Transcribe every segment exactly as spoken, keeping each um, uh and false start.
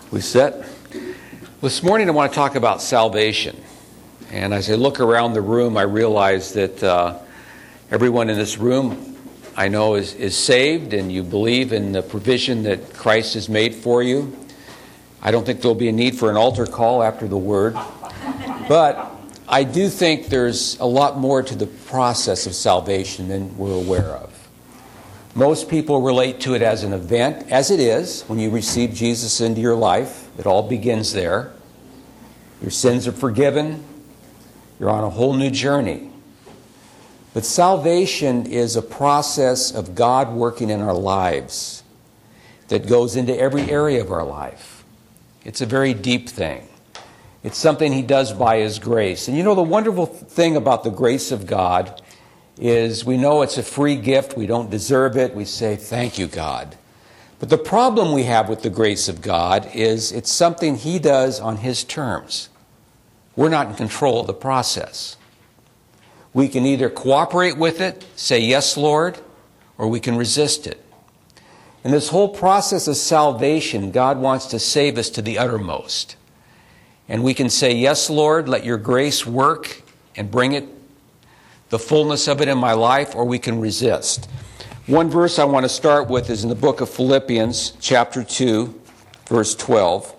We set. This morning I want to talk about salvation. And as I look around the room, I realize that uh, everyone in this room I know is, is saved, and you believe in the provision that Christ has made for you. I don't think there'll be a need for an altar call after the word. But I do think there's a lot more to the process of salvation than we're aware of. Most people relate to it as an event, as it is when you receive Jesus into your life. It all begins there. Your sins are forgiven. You're on a whole new journey. But salvation is a process of God working in our lives that goes into every area of our life. It's a very deep thing. It's something He does by His grace. And you know, the wonderful thing about the grace of God is we know it's a free gift. We don't deserve it. We say, thank you, God. But the problem we have with the grace of God is it's something He does on His terms. We're not in control of the process. We can either cooperate with it, say, yes, Lord, or we can resist it. In this whole process of salvation, God wants to save us to the uttermost. And we can say, yes, Lord, let your grace work and bring it, the fullness of it in my life, or we can resist. One verse I want to start with is in the book of Philippians, chapter two, verse twelve.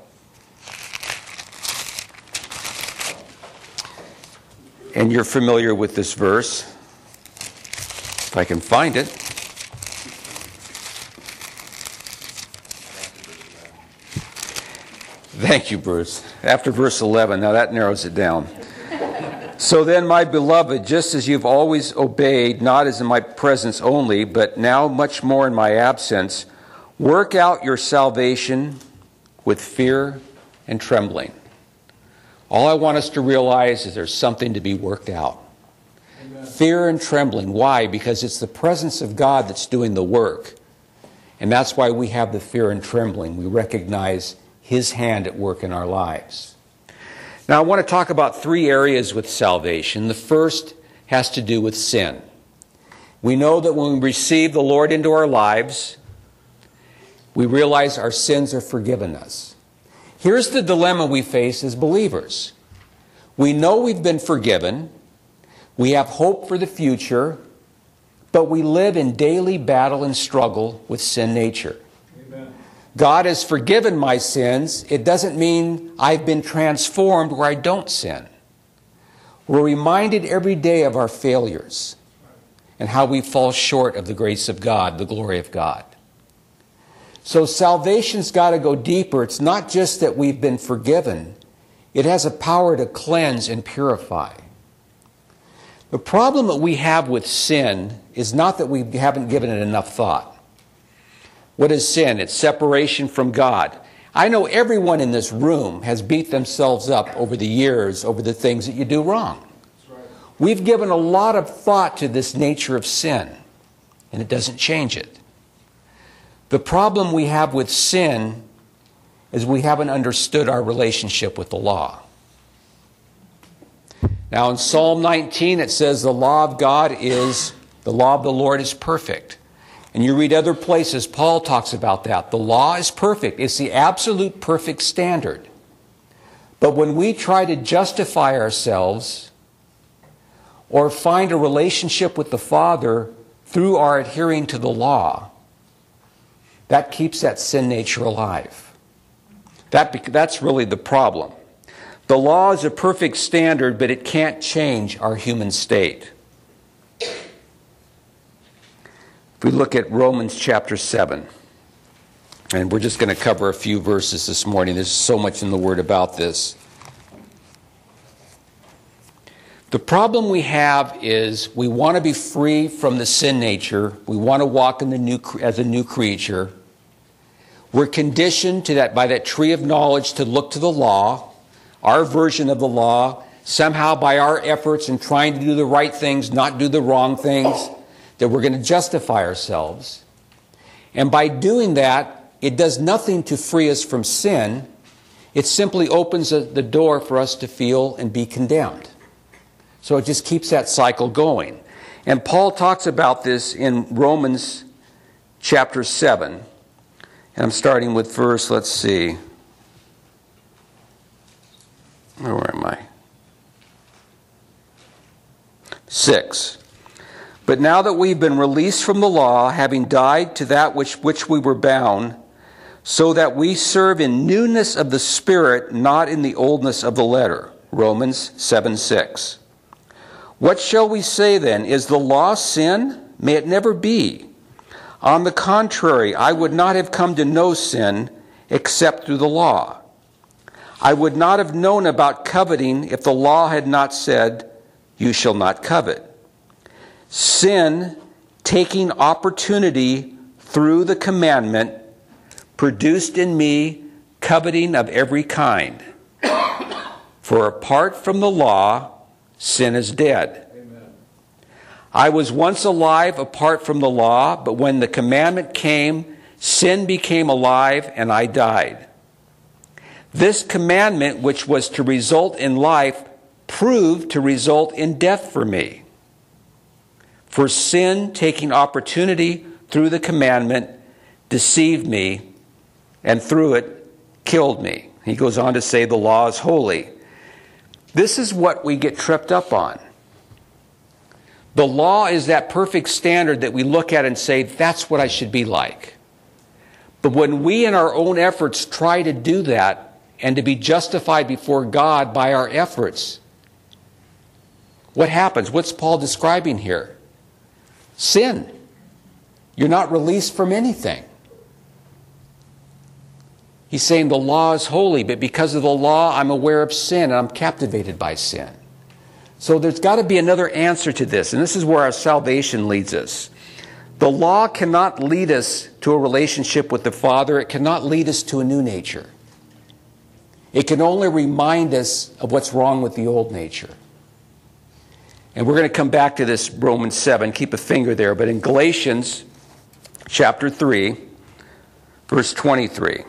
And you're familiar with this verse, if I can find it. Thank you, Bruce. After verse eleven, now that narrows it down. So then, my beloved, just as you've always obeyed, not as in my presence only, but now much more in my absence, work out your salvation with fear and trembling. All I want us to realize is there's something to be worked out. Amen. Fear and trembling. Why? Because it's the presence of God that's doing the work. And that's why we have the fear and trembling. We recognize His hand at work in our lives. Now, I want to talk about three areas with salvation. The first has to do with sin. We know that when we receive the Lord into our lives, we realize our sins are forgiven us. Here's the dilemma we face as believers. We know we've been forgiven. We have hope for the future, but we live in daily battle and struggle with sin nature. God has forgiven my sins. It doesn't mean I've been transformed where I don't sin. We're reminded every day of our failures and how we fall short of the grace of God, the glory of God. So salvation's got to go deeper. It's not just that we've been forgiven. It has a power to cleanse and purify. The problem that we have with sin is not that we haven't given it enough thought. What is sin? It's separation from God. I know everyone in this room has beat themselves up over the years over the things that you do wrong. That's right. We've given a lot of thought to this nature of sin, and it doesn't change it. The problem we have with sin is we haven't understood our relationship with the law. Now in Psalm nineteen it says the law of God is, the law of the Lord is perfect. And you read other places, Paul talks about that. The law is perfect. It's the absolute perfect standard. But when we try to justify ourselves or find a relationship with the Father through our adhering to the law, that keeps that sin nature alive. That, that's really the problem. The law is a perfect standard, but it can't change our human state. If we look at Romans chapter seven, and we're just going to cover a few verses this morning. There's so much in the Word about this. The problem we have is we want to be free from the sin nature. We want to walk in the new as a new creature. We're conditioned to that by that tree of knowledge to look to the law, our version of the law, somehow by our efforts in trying to do the right things, not do the wrong things, that we're going to justify ourselves. And by doing that, it does nothing to free us from sin. It simply opens the door for us to feel and be condemned. So it just keeps that cycle going. And Paul talks about this in Romans chapter seven. And I'm starting with verse, let's see, six. But now that we've been released from the law, having died to that which which we were bound, so that we serve in newness of the Spirit, not in the oldness of the letter. Romans seven six. What shall we say then? Is the law sin? May it never be. On the contrary, I would not have come to know sin except through the law. I would not have known about coveting if the law had not said, you shall not covet. Sin, taking opportunity through the commandment, produced in me coveting of every kind. For apart from the law, sin is dead. Amen. I was once alive apart from the law, but when the commandment came, sin became alive and I died. This commandment, which was to result in life, proved to result in death for me. For sin, taking opportunity through the commandment, deceived me, and through it, killed me. He goes on to say the law is holy. This is what we get tripped up on. The law is that perfect standard that we look at and say, that's what I should be like. But when we in our own efforts try to do that, and to be justified before God by our efforts, what happens? What's Paul describing here? Sin. You're not released from anything. He's saying the law is holy, but because of the law, I'm aware of sin and I'm captivated by sin. So there's got to be another answer to this, and this is where our salvation leads us. The law cannot lead us to a relationship with the Father. It cannot lead us to a new nature. It can only remind us of what's wrong with the old nature. And we're going to come back to this Romans seven. Keep a finger there. But in Galatians chapter three, verse twenty-three,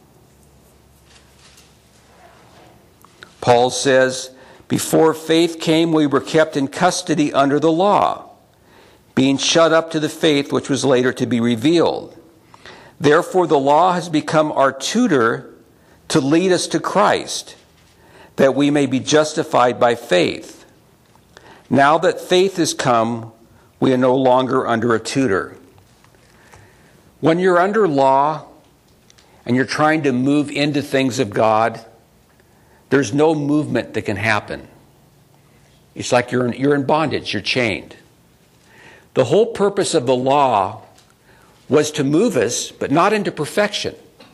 Paul says, before faith came, we were kept in custody under the law, being shut up to the faith which was later to be revealed. Therefore, the law has become our tutor to lead us to Christ, that we may be justified by faith. Now that faith has come, we are no longer under a tutor. When you're under law and you're trying to move into things of God, there's no movement that can happen. It's like you're in, you're in bondage, you're chained. The whole purpose of the law was to move us, but not into perfection.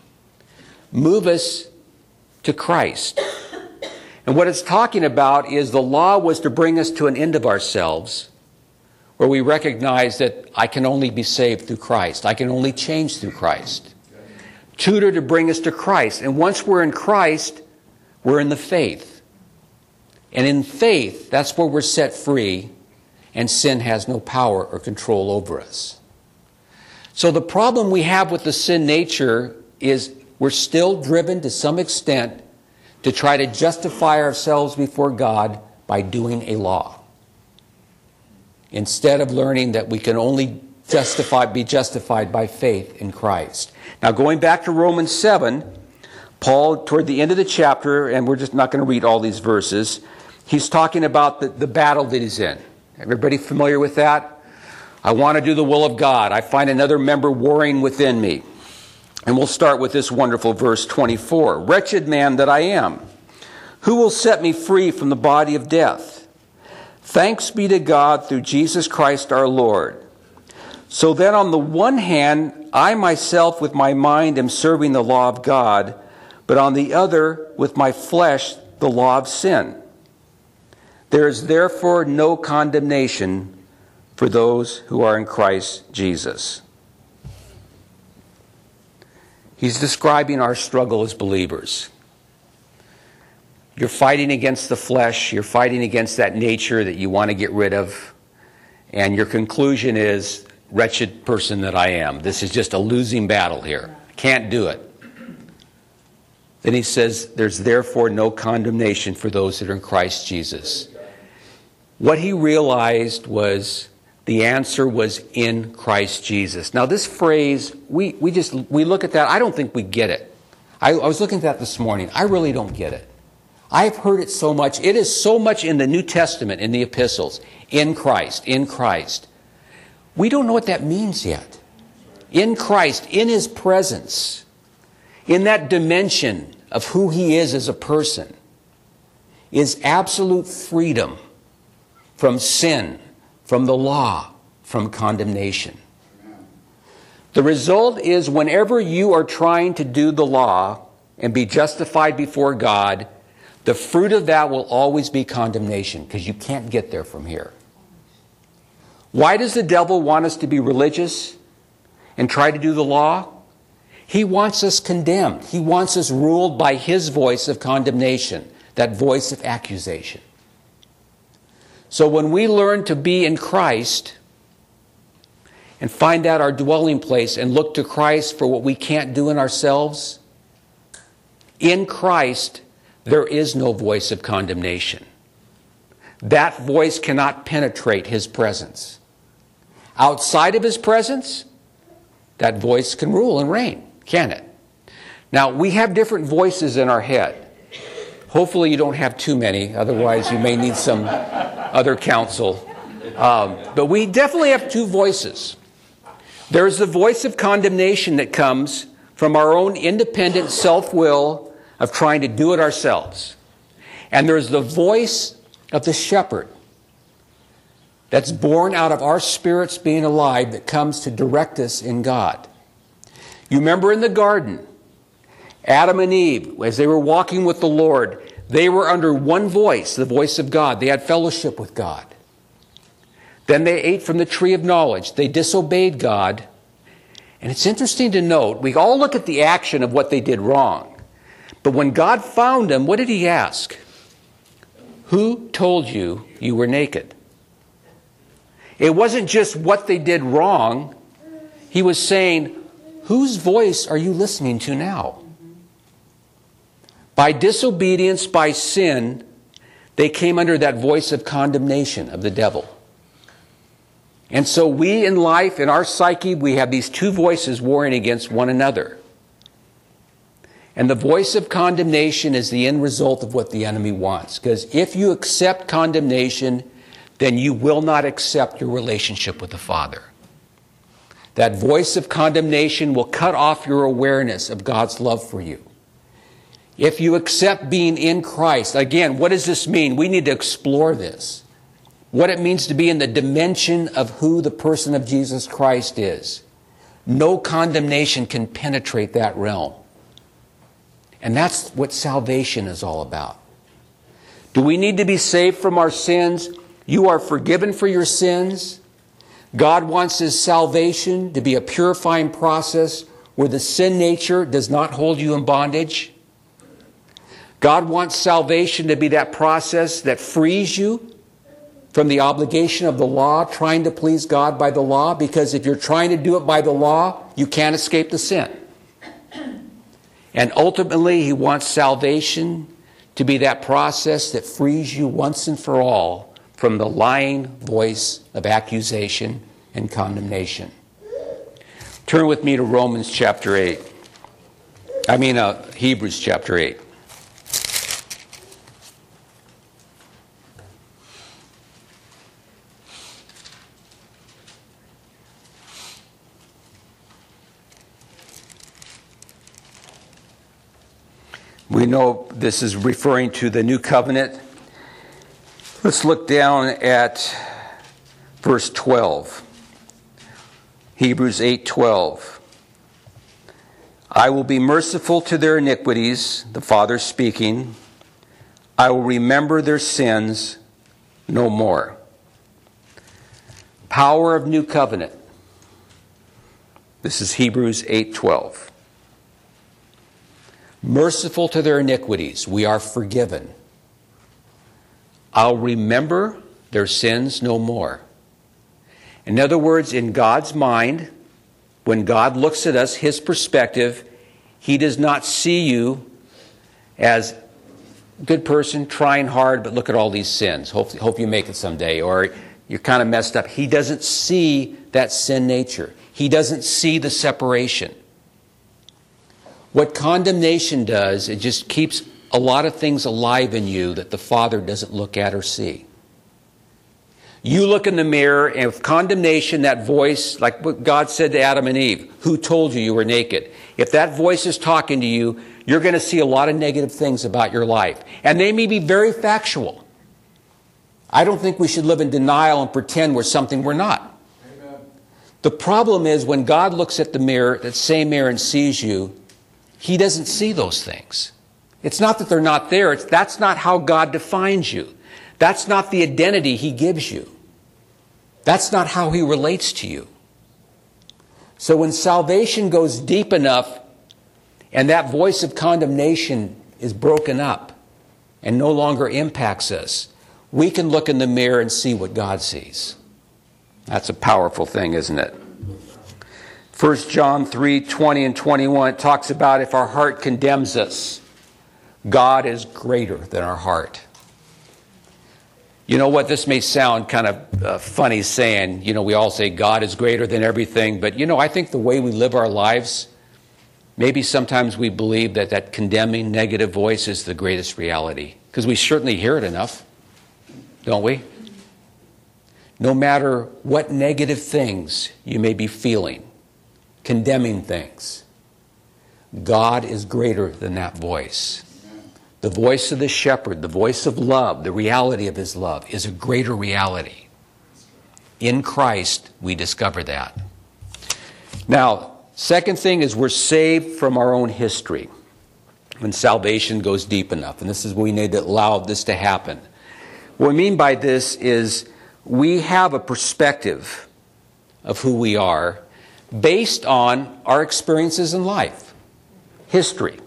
Move us to Christ. And what it's talking about is the law was to bring us to an end of ourselves, where we recognize that I can only be saved through Christ. I can only change through Christ. Tutor to bring us to Christ. And once we're in Christ, we're in the faith. And in faith, that's where we're set free, and sin has no power or control over us. So the problem we have with the sin nature is we're still driven to some extent to try to justify ourselves before God by doing a law, instead of learning that we can only justify, be justified by faith in Christ. Now, going back to Romans seven, Paul, toward the end of the chapter, and we're just not going to read all these verses, he's talking about the, the battle that he's in. Everybody familiar with that? I want to do the will of God. I find another member warring within me. And we'll start with this wonderful verse twenty-four. Wretched man that I am, who will set me free from the body of death? Thanks be to God through Jesus Christ our Lord. So then on the one hand, I myself with my mind am serving the law of God, but on the other, with my flesh, the law of sin. There is therefore no condemnation for those who are in Christ Jesus. He's describing our struggle as believers. You're fighting against the flesh. You're fighting against that nature that you want to get rid of. And your conclusion is, wretched person that I am. This is just a losing battle here. I can't do it. Then he says, there's therefore no condemnation for those that are in Christ Jesus. What he realized was the answer was in Christ Jesus. Now this phrase, we, we just we look at that, I don't think we get it. I, I was looking at that this morning. I really don't get it. I've heard it so much. It is so much in the New Testament, in the epistles. In Christ, in Christ. We don't know what that means yet. In Christ, in His presence, in that dimension of who He is as a person, is absolute freedom from sin, from the law, from condemnation. The result is whenever you are trying to do the law and be justified before God, the fruit of that will always be condemnation, because you can't get there from here. Why does the devil want us to be religious and try to do the law? He wants us condemned. He wants us ruled by his voice of condemnation, that voice of accusation. So when we learn to be in Christ and find out our dwelling place and look to Christ for what we can't do in ourselves, in Christ there is no voice of condemnation. That voice cannot penetrate His presence. Outside of His presence, that voice can rule and reign, can it? Now, we have different voices in our head. Hopefully you don't have too many, otherwise you may need some other counsel. Um, but we definitely have two voices. There's the voice of condemnation that comes from our own independent self-will of trying to do it ourselves. And there's the voice of the shepherd that's born out of our spirits being alive, that comes to direct us in God. You remember in the garden, Adam and Eve, as they were walking with the Lord, they were under one voice, the voice of God. They had fellowship with God. Then they ate from the tree of knowledge. They disobeyed God. And it's interesting to note, we all look at the action of what they did wrong. But when God found them, what did He ask? Who told you you were naked? It wasn't just what they did wrong. He was saying, whose voice are you listening to now? By disobedience, by sin, they came under that voice of condemnation of the devil. And so we in life, in our psyche, we have these two voices warring against one another. And the voice of condemnation is the end result of what the enemy wants. Because if you accept condemnation, then you will not accept your relationship with the Father. That voice of condemnation will cut off your awareness of God's love for you. If you accept being in Christ, again, what does this mean? We need to explore this. What it means to be in the dimension of who the person of Jesus Christ is. No condemnation can penetrate that realm. And that's what salvation is all about. Do we need to be saved from our sins? You are forgiven for your sins. God wants His salvation to be a purifying process where the sin nature does not hold you in bondage. God wants salvation to be that process that frees you from the obligation of the law, trying to please God by the law, because if you're trying to do it by the law, you can't escape the sin. And ultimately, He wants salvation to be that process that frees you once and for all from the lying voice of accusation and condemnation. Turn with me to Romans chapter eight. I mean, uh, Hebrews chapter eight. We know this is referring to the new covenant. Let's look down at verse twelve. Hebrews eight twelve. I will be merciful to their iniquities, the Father speaking. I will remember their sins no more. Power of new covenant. This is Hebrews eight twelve. Merciful to their iniquities, we are forgiven. I'll remember their sins no more. In other words, in God's mind, when God looks at us, His perspective, He does not see you as a good person, trying hard, but look at all these sins. Hope, hope you make it someday, or you're kind of messed up. He doesn't see that sin nature. He doesn't see the separation. What condemnation does, it just keeps a lot of things alive in you that the Father doesn't look at or see. You look in the mirror, and with condemnation, that voice, like what God said to Adam and Eve, who told you you were naked? If that voice is talking to you, you're going to see a lot of negative things about your life. And they may be very factual. I don't think we should live in denial and pretend we're something we're not. Amen. The problem is when God looks at the mirror, that same mirror, and sees you, He doesn't see those things. It's not that they're not there. It's, that's not how God defines you. That's not the identity He gives you. That's not how He relates to you. So when salvation goes deep enough and that voice of condemnation is broken up and no longer impacts us, we can look in the mirror and see what God sees. That's a powerful thing, isn't it? First John three, twenty and twenty-one talks about if our heart condemns us, God is greater than our heart. You know what, this may sound kind of uh, funny saying, you know, we all say God is greater than everything, but you know, I think the way we live our lives, maybe sometimes we believe that that condemning negative voice is the greatest reality, because we certainly hear it enough, don't we? No matter what negative things you may be feeling, condemning things, God is greater than that voice. The voice of the shepherd, the voice of love, the reality of His love is a greater reality. In Christ, we discover that. Now, second thing is we're saved from our own history when salvation goes deep enough. And this is what we need to allow this to happen. What we mean by this is we have a perspective of who we are based on our experiences in life, history.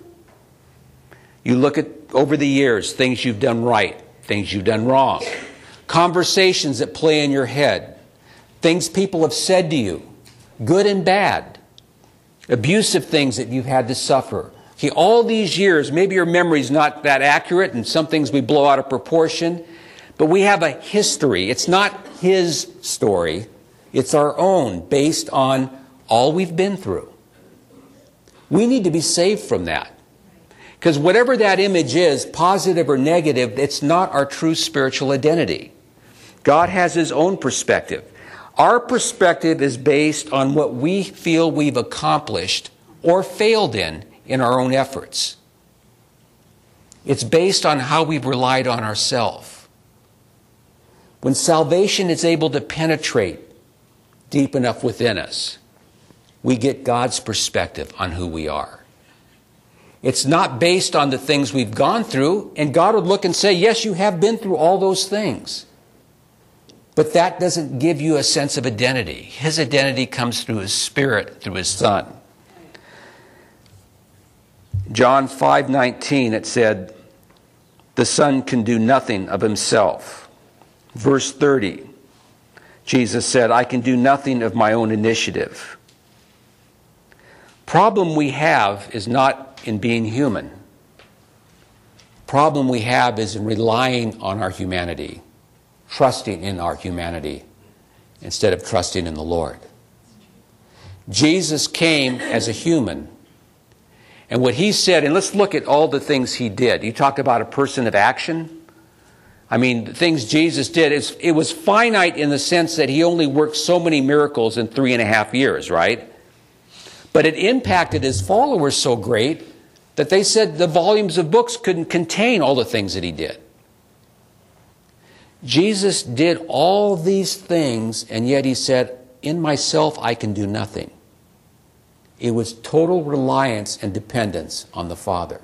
You look at, over the years, things you've done right, things you've done wrong, conversations that play in your head, things people have said to you, good and bad, abusive things that you've had to suffer. Okay, all these years, maybe your memory's not that accurate, and some things we blow out of proportion, but we have a history. It's not His story. It's our own, based on all we've been through. We need to be saved from that. Because whatever that image is, positive or negative, it's not our true spiritual identity. God has His own perspective. Our perspective is based on what we feel we've accomplished or failed in in our own efforts. It's based on how we've relied on ourselves. When salvation is able to penetrate deep enough within us, we get God's perspective on who we are. It's not based on the things we've gone through, and God would look and say, yes, you have been through all those things. But that doesn't give you a sense of identity. His identity comes through His Spirit, through His Son. John five nineteen, it said, the Son can do nothing of Himself. Verse thirty, Jesus said, I can do nothing of my own initiative. Problem we have is not in being human. Problem we have is in relying on our humanity, trusting in our humanity instead of trusting in the Lord. Jesus came as a human, and what He said, and let's look at all the things He did. You talk about a person of action. I mean, the things Jesus did, it was finite in the sense that He only worked so many miracles in three and a half years, right? But it impacted His followers so great that they said the volumes of books couldn't contain all the things that He did. Jesus did all these things, and yet He said, in myself I can do nothing. It was total reliance and dependence on the Father.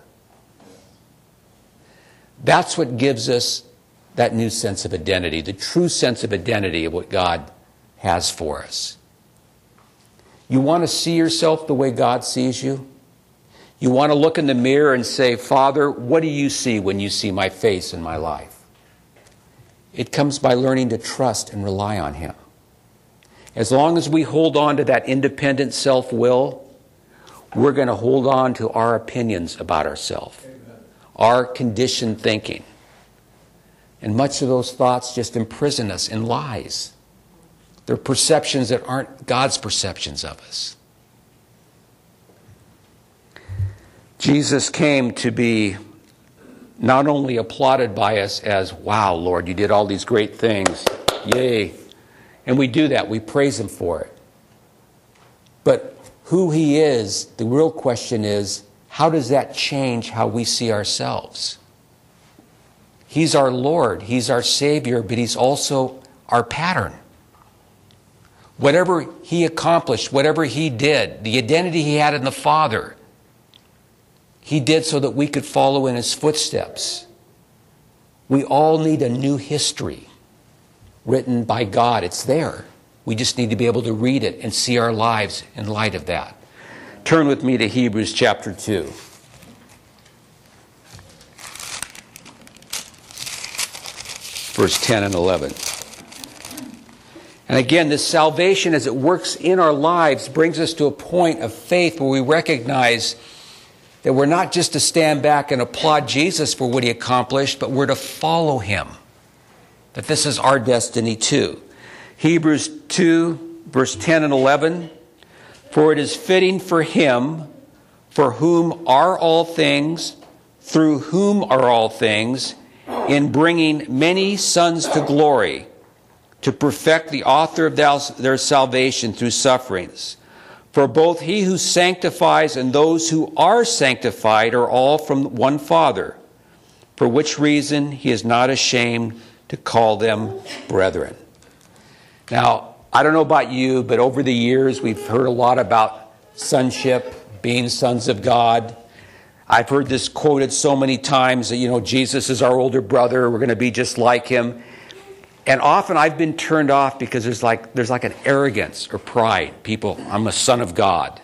That's what gives us that new sense of identity, the true sense of identity of what God has for us. You want to see yourself the way God sees you? You want to look in the mirror and say, Father, what do you see when you see my face in my life? It comes by learning to trust and rely on Him. As long as we hold on to that independent self-will, we're going to hold on to our opinions about ourselves, our conditioned thinking. And much of those thoughts just imprison us in lies. They're perceptions that aren't God's perceptions of us. Jesus came to be not only applauded by us as, wow, Lord, you did all these great things. Yay. And we do that. We praise him for it. But who he is, the real question is, how does that change how we see ourselves? He's our Lord. He's our Savior, but he's also our pattern. Whatever he accomplished, whatever he did, the identity he had in the Father, he did so that we could follow in his footsteps. We all need a new history written by God. It's there. We just need to be able to read it and see our lives in light of that. Turn with me to Hebrews chapter two. Verse ten and eleven. And again, this salvation as it works in our lives brings us to a point of faith where we recognize that we're not just to stand back and applaud Jesus for what he accomplished, but we're to follow him. That this is our destiny too. Hebrews two, verse ten and eleven. For it is fitting for him, for whom are all things, through whom are all things, in bringing many sons to glory, to perfect the author of their salvation through sufferings. For both he who sanctifies and those who are sanctified are all from one Father, for which reason he is not ashamed to call them brethren. Now, I don't know about you, but over the years we've heard a lot about sonship, being sons of God. I've heard this quoted so many times that, you know, Jesus is our older brother, we're going to be just like him. And often I've been turned off because there's like there's like an arrogance or pride. People, I'm a son of God.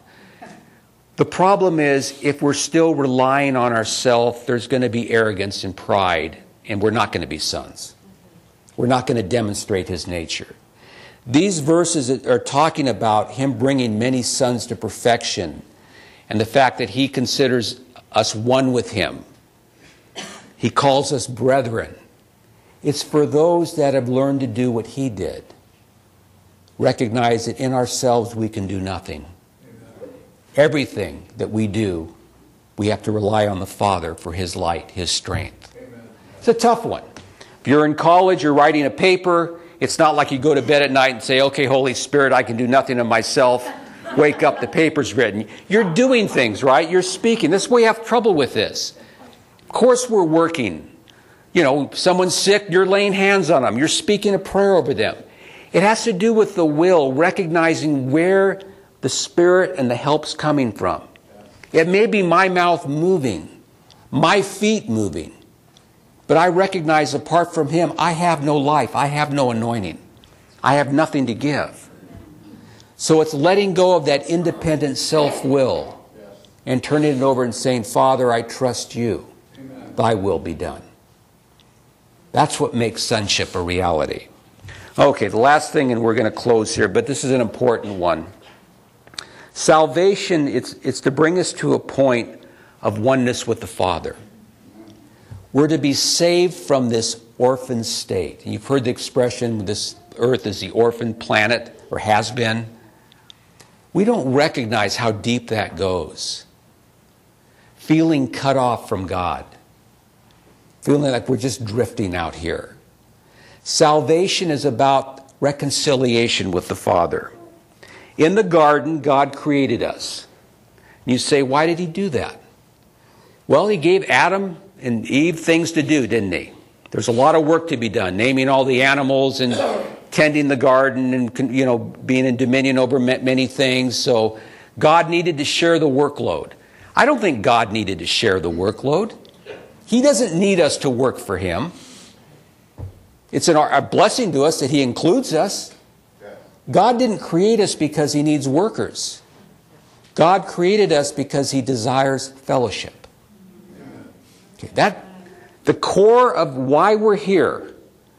The problem is, if we're still relying on ourselves, there's going to be arrogance and pride, and we're not going to be sons. We're not going to demonstrate his nature. These verses are talking about him bringing many sons to perfection, and the fact that he considers us one with him. He calls us brethren. It's for those that have learned to do what he did. Recognize that in ourselves we can do nothing. Amen. Everything that we do, we have to rely on the Father for his light, his strength. Amen. It's a tough one. If you're in college, you're writing a paper, it's not like you go to bed at night and say, okay, Holy Spirit, I can do nothing of myself. Wake up, the paper's written. You're doing things, right? You're speaking. This is why we have trouble with this. Of course we're working. You know, someone's sick, you're laying hands on them. You're speaking a prayer over them. It has to do with the will, recognizing where the Spirit and the help's coming from. It may be my mouth moving, my feet moving, but I recognize apart from him, I have no life. I have no anointing. I have nothing to give. So it's letting go of that independent self-will and turning it over and saying, Father, I trust you. Amen. Thy will be done. That's what makes sonship a reality. Okay, the last thing, and we're going to close here, but this is an important one. Salvation, it's, it's to bring us to a point of oneness with the Father. We're to be saved from this orphan state. And you've heard the expression, this earth is the orphan planet, or has been. We don't recognize how deep that goes. Feeling cut off from God. Feeling like we're just drifting out here. Salvation is about reconciliation with the Father. In the garden, God created us. You say, why did he do that? Well, he gave Adam and Eve things to do, didn't he? There's a lot of work to be done, naming all the animals and tending the garden and, you know, being in dominion over many things. So God needed to share the workload. I don't think God needed to share the workload. He doesn't need us to work for him. It's an, a blessing to us that he includes us. God didn't create us because he needs workers. God created us because he desires fellowship. Okay, that, the core of why we're here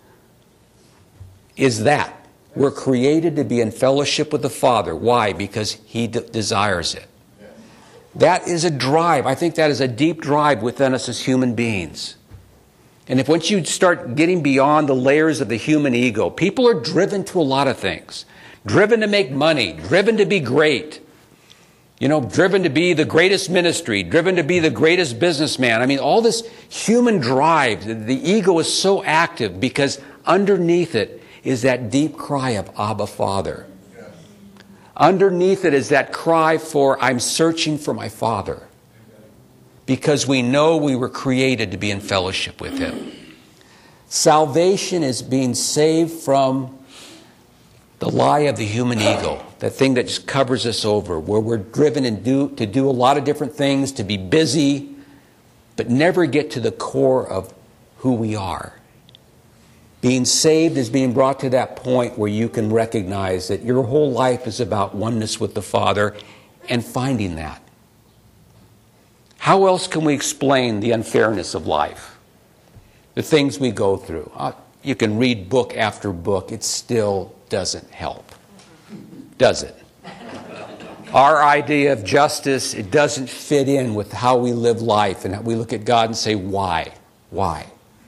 is that. We're created to be in fellowship with the Father. Why? Because he de- desires it. That is a drive. I think that is a deep drive within us as human beings. And if once you start getting beyond the layers of the human ego, people are driven to a lot of things. Driven to make money, driven to be great. You know, driven to be the greatest ministry, driven to be the greatest businessman. I mean, all this human drive, the ego is so active because underneath it is that deep cry of Abba, Father. Underneath it is that cry for, I'm searching for my Father. Because we know we were created to be in fellowship with Him. Salvation is being saved from the lie of the human ego, that thing that just covers us over, where we're driven and do, to do a lot of different things, to be busy, but never get to the core of who we are. Being saved is being brought to that point where you can recognize that your whole life is about oneness with the Father and finding that. How else can we explain the unfairness of life? The things we go through. Uh, you can read book after book. It still doesn't help. Does it? Our idea of justice, it doesn't fit in with how we live life. And we look at God and say, why? Why?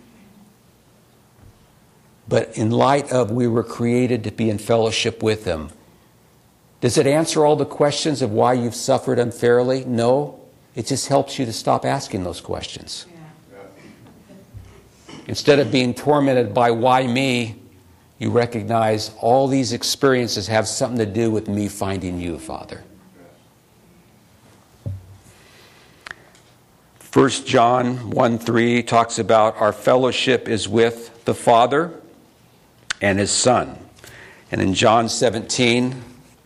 But in light of we were created to be in fellowship with Him, does it answer all the questions of why you've suffered unfairly? No. It just helps you to stop asking those questions. Yeah. Instead of being tormented by why me, you recognize all these experiences have something to do with me finding you, Father. First John one three talks about our fellowship is with the Father and His Son. And in John seventeen,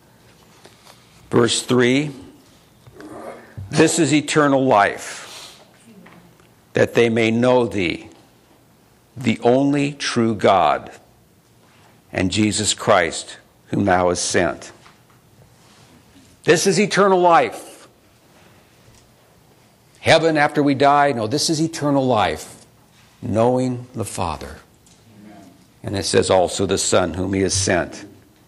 verse three, this is eternal life, that they may know Thee, the only true God, and Jesus Christ, whom Thou hast sent. This is eternal life. Heaven after we die? No, this is eternal life, knowing the Father. Amen. And it says also the Son, whom He has sent.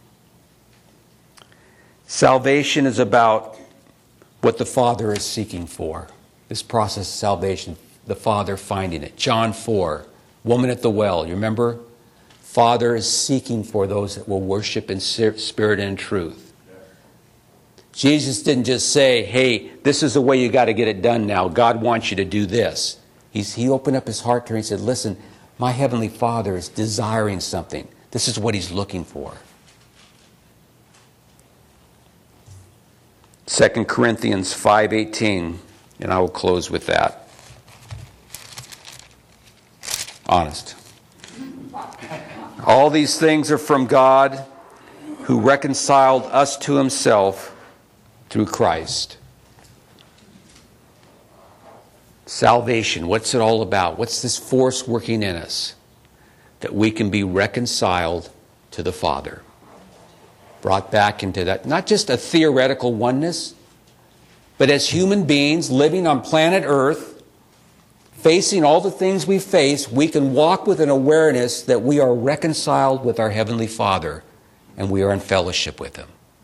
Salvation is about what the Father is seeking for. This process of salvation, the Father finding it. John four, woman at the well, you remember? Father is seeking for those that will worship in spirit and in truth. Jesus didn't just say, hey, this is the way you got to get it done now. God wants you to do this. He's, he opened up His heart to her and said, listen, my Heavenly Father is desiring something. This is what He's looking for. Second Corinthians five eighteen, and I will close with that. Honest. All these things are from God, who reconciled us to Himself through Christ. Salvation, what's it all about? What's this force working in us? That we can be reconciled to the Father. Brought back into that, not just a theoretical oneness, but as human beings living on planet Earth, facing all the things we face, we can walk with an awareness that we are reconciled with our Heavenly Father and we are in fellowship with Him.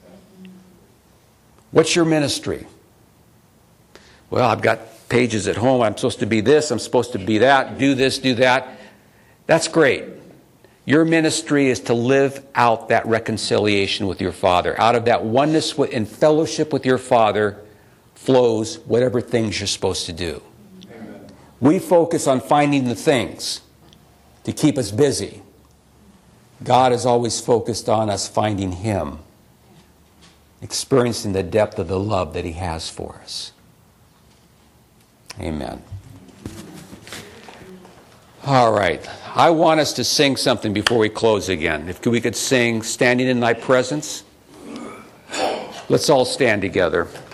What's your ministry? Well, I've got pages at home. I'm supposed to be this, I'm supposed to be that, do this, do that. That's great. Your ministry is to live out that reconciliation with your Father. Out of that oneness and fellowship with your Father flows whatever things you're supposed to do. Amen. We focus on finding the things to keep us busy. God is always focused on us finding Him, experiencing the depth of the love that He has for us. Amen. All right. I want us to sing something before we close again. If we could sing Standing in Thy Presence. Let's all stand together.